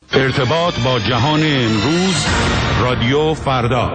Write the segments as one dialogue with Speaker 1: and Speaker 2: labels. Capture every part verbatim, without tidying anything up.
Speaker 1: ارتباط با جهان امروز، رادیو فردا.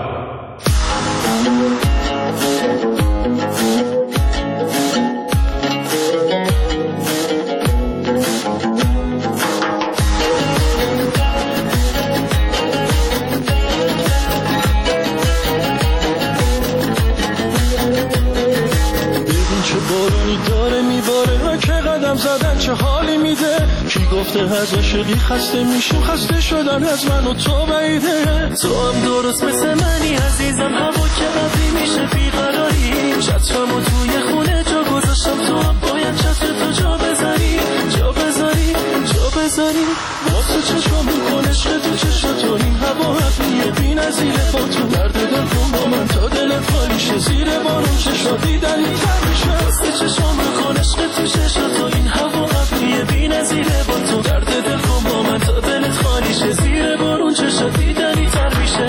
Speaker 2: زدن چه حالی میده، کی گفته از عاشقی خسته میشیم، خسته شدن از من و تو بعیده. تو هم درست مثل منی عزیزم، هوا که قبلی میشه بیقراری. چترمو توی خونه جا گذاشتم، تو هم باید چتر تو جا بذاری، جا بذاری، جا بذاری. واسه چشم میکن عشق تو چشم تو، این هوا حقیه بی نظیره. با تو درد دل کن با من تا دلت خالی شه، زیر بارون چشم دیدنی تر میشه. واسه چشم میکن عشق تو چشم تو، این هوا حقیه بی نظیره. با تو درد دل کن با من تا دلت خالی شه، زیر بارون چشم دیدنی تر میشه.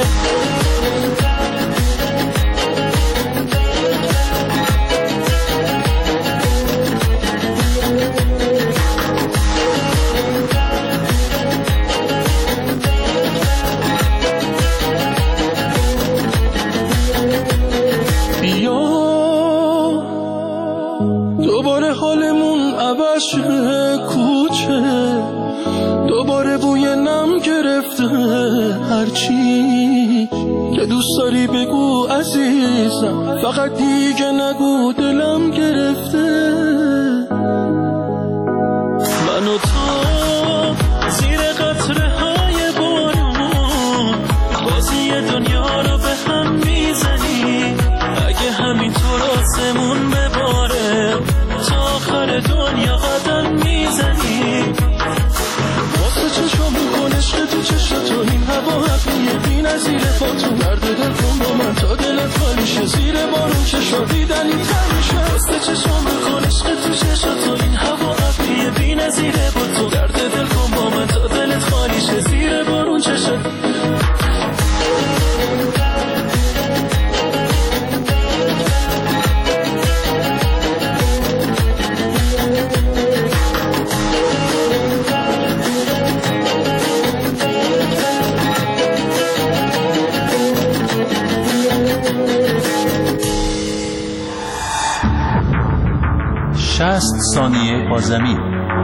Speaker 2: دوباره حالمون عوض شده کوچه، دوباره بوی نم گرفته. هرچی که دوست داری بگو عزیزم، فقط دیگه نگو دلم گرفته. من و تو زیر قطره های بارون، بازی دنیا رو به هم میزنی. اگه همینطور آسمون بباره، تا آخر دنیا قدم میزنی. واسه چشم میکن عشق تو چشم تو، این هوا حقیه بی نظیره. با تو درد دل کن با من تا دلت خالی شه، زیر بارون چشم دیدنی تر میشه. واسه چشم میکن عشق تو چشم تو، این هوا حقیه بی نظیره. با تو درد دل کن با من تا دلت خالی شه، زیر بارون چشم.
Speaker 3: شصت ثانیه با زمین.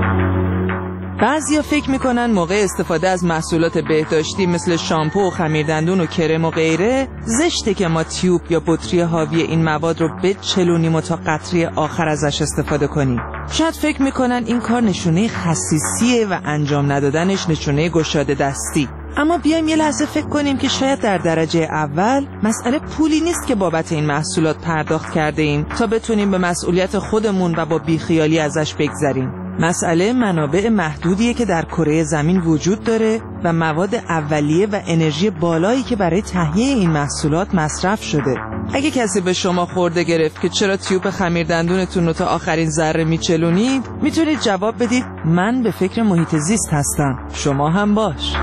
Speaker 4: بعضیا فکر میکنن موقع استفاده از محصولات بهداشتی مثل شامپو و خمیردندون و کرم و غیره زشته که ما تیوب یا بطری حاوی این مواد رو بچلونیم و تا قطره آخر ازش استفاده کنیم. شاید فکر میکنن این کار نشونه خسیسیه و انجام ندادنش نشونه گشاده دستی. اما بیایم یه لحظه فکر کنیم که شاید در درجه اول مسئله پولی نیست که بابت این محصولات پرداخت کرده ایم تا بتونیم به مسئولیت خودمون و با بیخیالی ازش بگذریم. مسئله منابع محدودیه که در کره زمین وجود داره و مواد اولیه و انرژی بالایی که برای تهیه این محصولات مصرف شده. اگه کسی به شما خورده گرفت که چرا تیوب خمیردندونتون رو تا آخرین ذره میچلونید، میتونید جواب بدید من به فکر محیط زیست هستم، شما هم باش.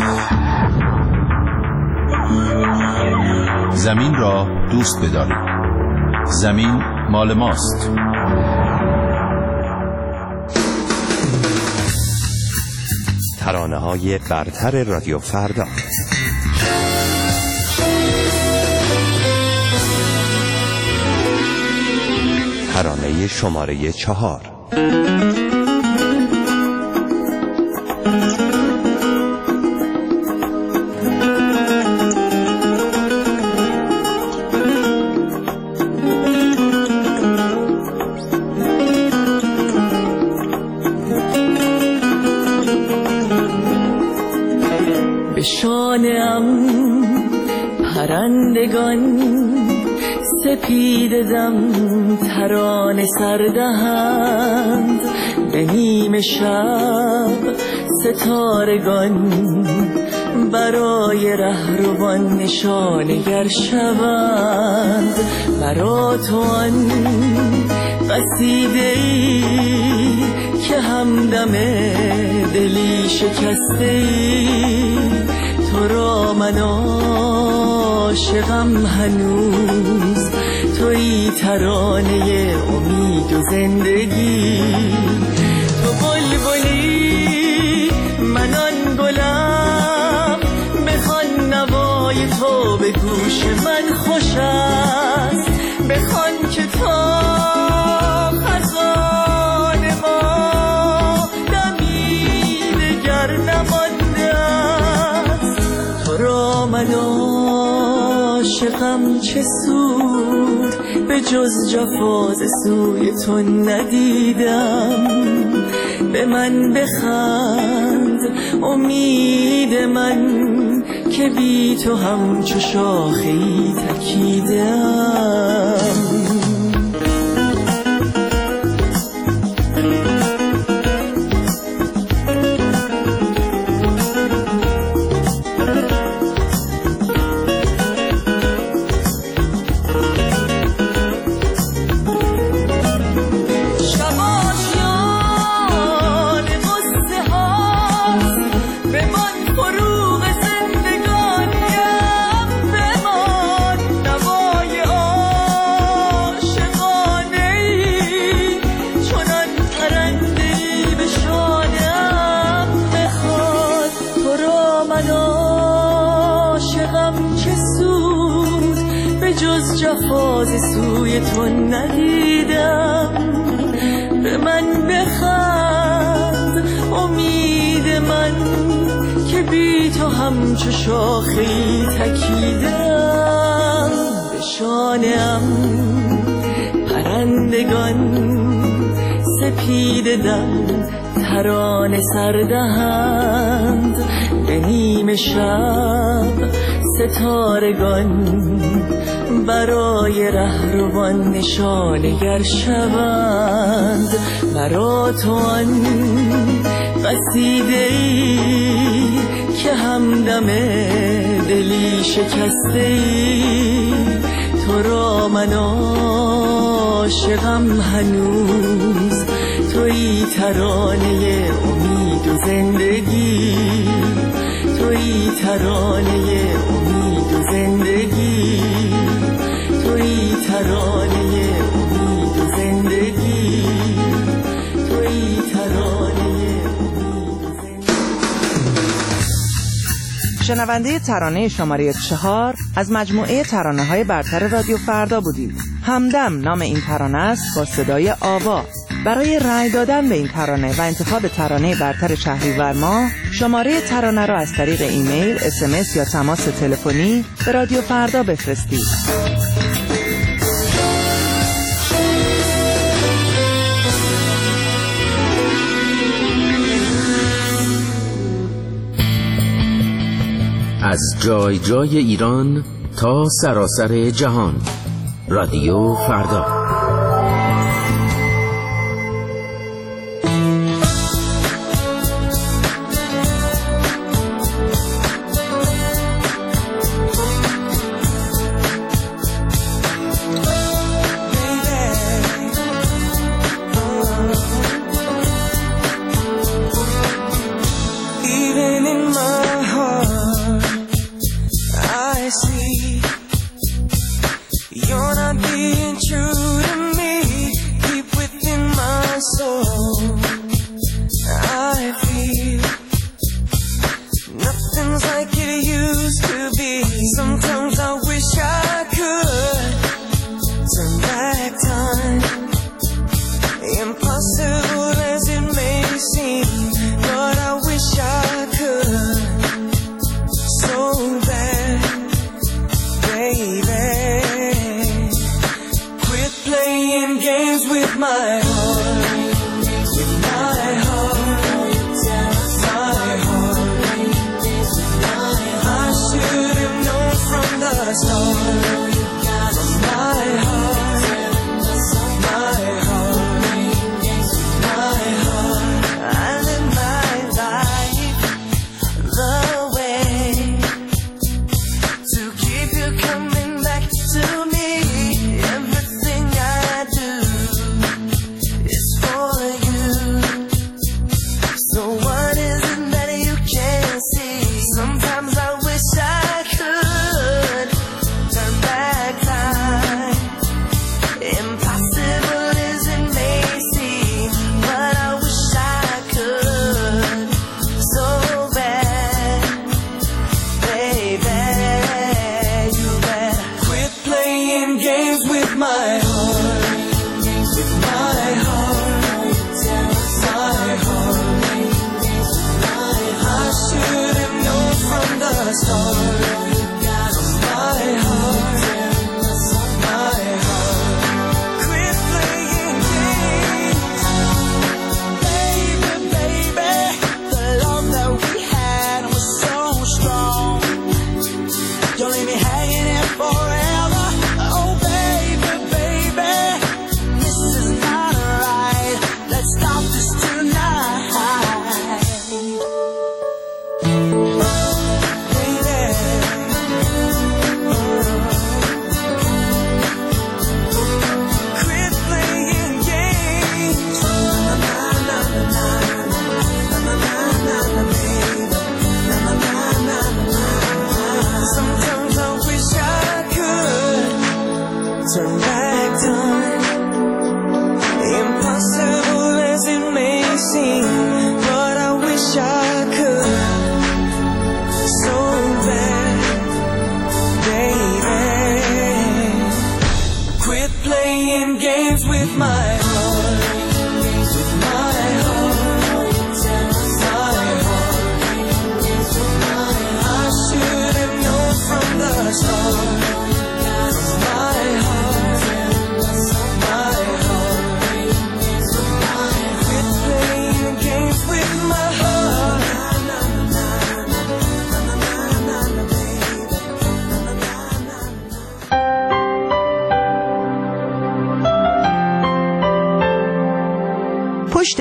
Speaker 3: زمین را دوست بدارید. زمین مال ماست.
Speaker 5: ترانه‌های برتر رادیو فردا. ترانه شماره چهار.
Speaker 6: به شانه‌ام پرندگان سپید دم ترانه سردهند، به نیم شب ستارگان برای رهروان نشانگر شوند. برا تو آن قصیده‌ای که همدم دلی شکسته‌ای، تو را من عاشقم هنوز، تویی ترانه امید و زندگی. تو بلبلی من آن گلم من عاشقم چه سود به جز جفاز سوی تو ندیدم. به من بخند امید من که بی تو همچو شاخه‌ای تکیدم. جفاز سوی تو ندیدم. به من بخند امید من که بی تو همچو شاخه‌ای تکیدم. به شانه‌ام پرندگان سپید دم ترانه سردهند. به نیمه شب ستارگان برای رهروان نشانگر شوند. مرا تو آن قصیده‌ای که همدم دلی شکسته‌ای. تو را من عاشقم هنوز، تویی ترانه امید و زندگی. تویی ترانه امید و زندگی. تویی ترانه امید و زندگی. تویی ترانه امید و زندگی.
Speaker 4: شنونده ترانه شماره چهار از مجموعه ترانه‌های برتر رادیو فردا بودید. همدم نام این ترانه است با صدای آوا. برای رأی دادن به این ترانه و انتخاب ترانه برتر شهریور ماه شماره ترانه را از طریق ایمیل، اس ام اس یا تماس تلفنی به رادیو فردا بفرستید.
Speaker 7: از جای جای ایران تا سراسر جهان، رادیو فردا.
Speaker 6: You're not being true.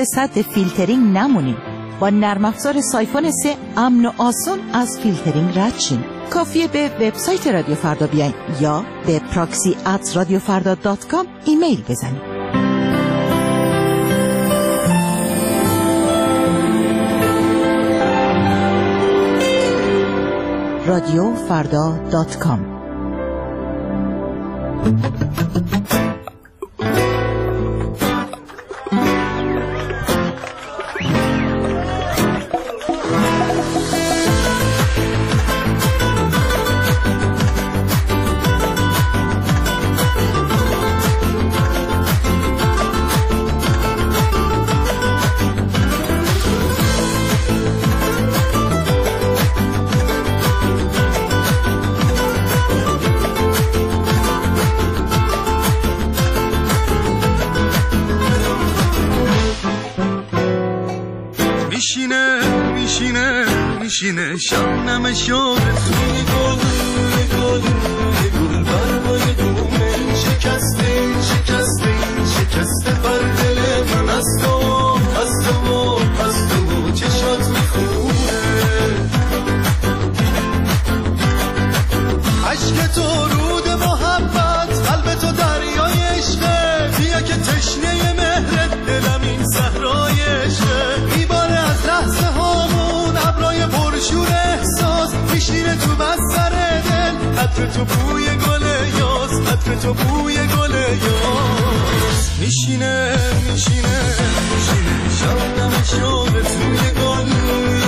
Speaker 8: صد فیلترینگ نمونیم. با نرم افزار سایفون سه امن و آسان از فیلترینگ رد شیم. کافیه به وبسایت رادیو فردا بیاین یا به پراکسی ات رادیو فردا دات کام ایمیل بزنید. رادیو فردا دات کام.
Speaker 2: میشینه شامنم شده توی گل گل گل برای دومه این شکسته این شکسته این شکسته بر دل من از تو از تو از تو چشات میخونه عشق تو رود محبت قلب تو دریای عشقه بیا که تشنه مهرت دلم این صحرای عشقه میباره از لحظه هامون ابرای پرشور احساس میشینه تو بستر دل عطر تو بوی گل یاس عطر تو بوی گل یاس میشینه میشینه میشینه شامنم شده توی گل